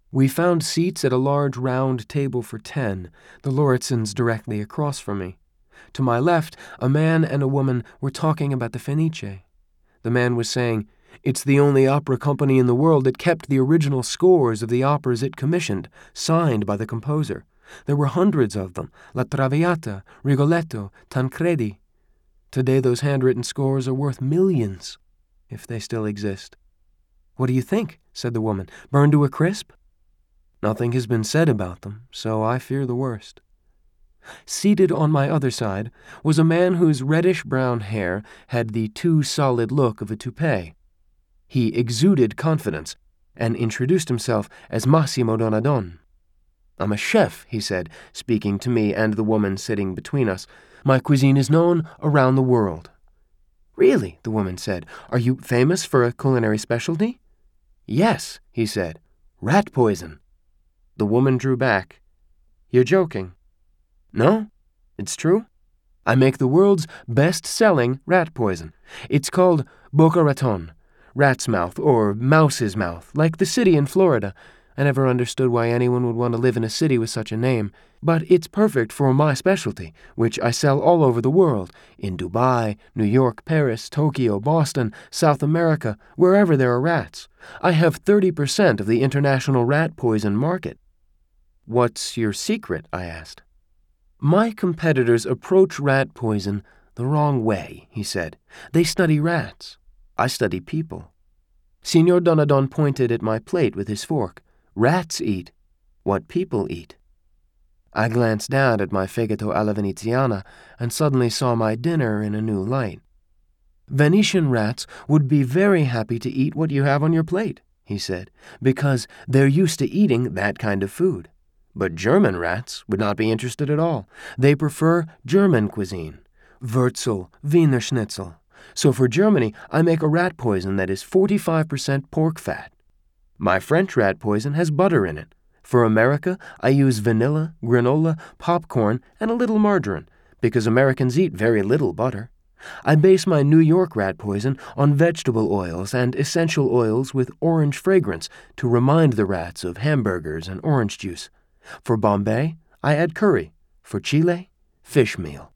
We found seats at a large round table for 10, the Lauritzens directly across from me. To my left, a man and a woman were talking about the Fenice. The man was saying, "It's the only opera company in the world that kept the original scores of the operas it commissioned, signed by the composer. There were hundreds of them, La Traviata, Rigoletto, Tancredi. Today those handwritten scores are worth millions, if they still exist." "What do you think?" said the woman. "Burned to a crisp?" "Nothing has been said about them, so I fear the worst." Seated on my other side was a man whose reddish-brown hair had the too solid look of a toupee. He exuded confidence and introduced himself as Massimo Donadon. "I'm a chef," he said, speaking to me and the woman sitting between us. "My cuisine is known around the world." "Really?" the woman said. "Are you famous for a culinary specialty?" "Yes," he said. "Rat poison." The woman drew back. "You're joking." "No, it's true. I make the world's best-selling rat poison. It's called Boca Raton, rat's mouth or mouse's mouth, like the city in Florida. I never understood why anyone would want to live in a city with such a name, but it's perfect for my specialty, which I sell all over the world, in Dubai, New York, Paris, Tokyo, Boston, South America, wherever there are rats. I have 30% of the international rat poison market." "What's your secret?" I asked. "My competitors approach rat poison the wrong way," he said. "They study rats. I study people." Signor Donadon pointed at my plate with his fork. "Rats eat what people eat." I glanced down at my fegato alla veneziana and suddenly saw my dinner in a new light. "Venetian rats would be very happy to eat what you have on your plate," he said, "because they're used to eating that kind of food. But German rats would not be interested at all. They prefer German cuisine, Wurzel, Wiener Schnitzel. So for Germany, I make a rat poison that is 45% pork fat. My French rat poison has butter in it. For America, I use vanilla, granola, popcorn, and a little margarine, because Americans eat very little butter. I base my New York rat poison on vegetable oils and essential oils with orange fragrance to remind the rats of hamburgers and orange juice. For Bombay, I add curry. For Chile, fish meal."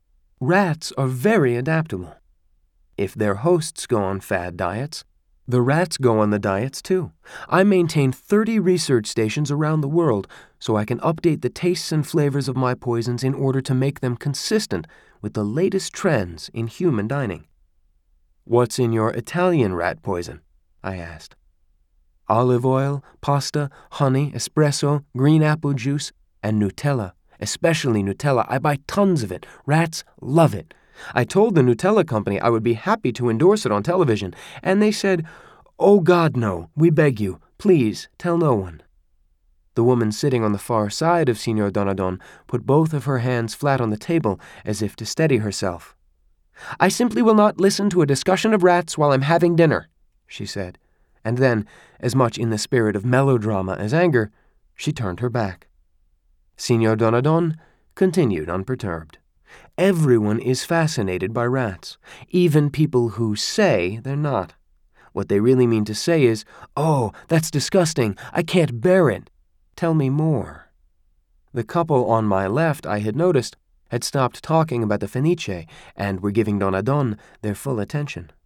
Rats are very adaptable. If their hosts go on fad diets, the rats go on the diets too. I maintain 30 research stations around the world so I can update the tastes and flavors of my poisons in order to make them consistent with the latest trends in human dining. "What's in your Italian rat poison?" I asked. "Olive oil, pasta, honey, espresso, green apple juice, and Nutella. Especially Nutella. I buy tons of it. Rats love it. I told the Nutella company I would be happy to endorse it on television, and they said, 'Oh God, no, we beg you. Please, tell no one.'" The woman sitting on the far side of Signor Donadon put both of her hands flat on the table as if to steady herself. "I simply will not listen to a discussion of rats while I'm having dinner," she said. And then, as much in the spirit of melodrama as anger, she turned her back. Signor Donadon continued unperturbed. "Everyone is fascinated by rats, even people who say they're not. What they really mean to say is, 'Oh, that's disgusting. I can't bear it. Tell me more.'" The couple on my left, I had noticed, had stopped talking about the Fenice and were giving Donadon their full attention.